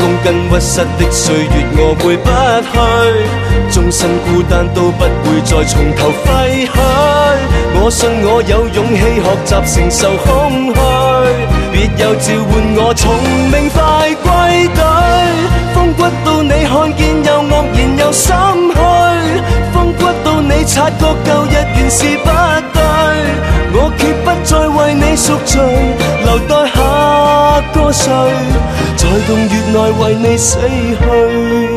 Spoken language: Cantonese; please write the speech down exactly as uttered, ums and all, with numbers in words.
躬跟屈膝的歲月我會不去，終身孤單都不會再從頭揮去。我信我有勇氣學習承受空虛，別又召喚我從明快歸隊。風骨到你看見又愕然又心虛，風骨到你察覺舊日原是不對，我決不再為你贖罪，留待下個誰，在洞穴內為你死去。